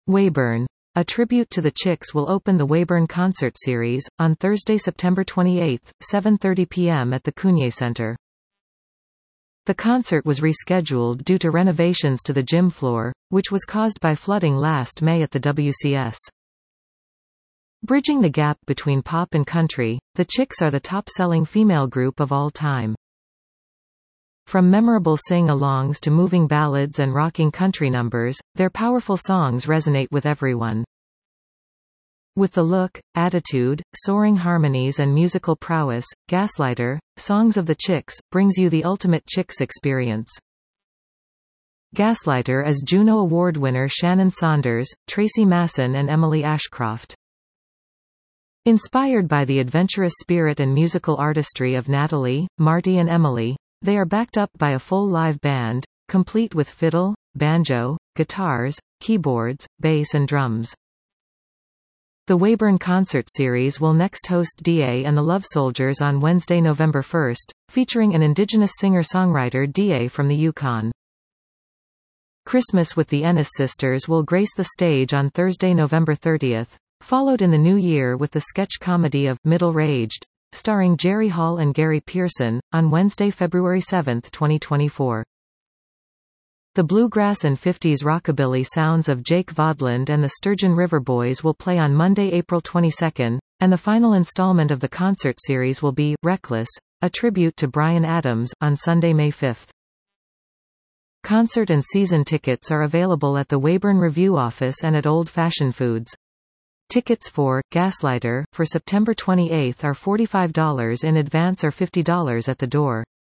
Weyburn. A tribute to the Chicks will open the Weyburn Concert Series, on Thursday, September 28, 7:30 p.m. at the Cougnier Center. The concert was rescheduled due to renovations to the gym floor, which was caused by flooding last May at the WCS. Bridging the gap between pop and country, the Chicks are the top-selling female group of all time. From memorable sing-alongs to moving ballads and rocking country numbers, their powerful songs resonate with everyone. With the look, attitude, soaring harmonies and musical prowess, Gaslighter, Songs of the Chicks, brings you the ultimate Chicks experience. Gaslighter is Juno Award winner Shannon Saunders, Tracy Masson and Emily Ashcroft. Inspired by the adventurous spirit and musical artistry of Natalie, Marty and Emily, they are backed up by a full live band, complete with fiddle, banjo, guitars, keyboards, bass and drums. The Weyburn Concert Series will next host D.A. and the Love Soldiers on Wednesday, November 1, featuring an indigenous singer-songwriter D.A. from the Yukon. Christmas with the Ennis Sisters will grace the stage on Thursday, November 30, followed in the new year with the sketch comedy of Middle-Aged, starring Jerry Hall and Gary Pearson, on Wednesday, February 7, 2024. The bluegrass and 50s rockabilly sounds of Jake Vodland and the Sturgeon River Boys will play on Monday, April 22, and the final installment of the concert series will be Reckless, a tribute to Bryan Adams, on Sunday, May 5. Concert and season tickets are available at the Weyburn Review office and at Old Fashioned Foods. Tickets for Gaslighter for September 28 are $45 in advance or $50 at the door.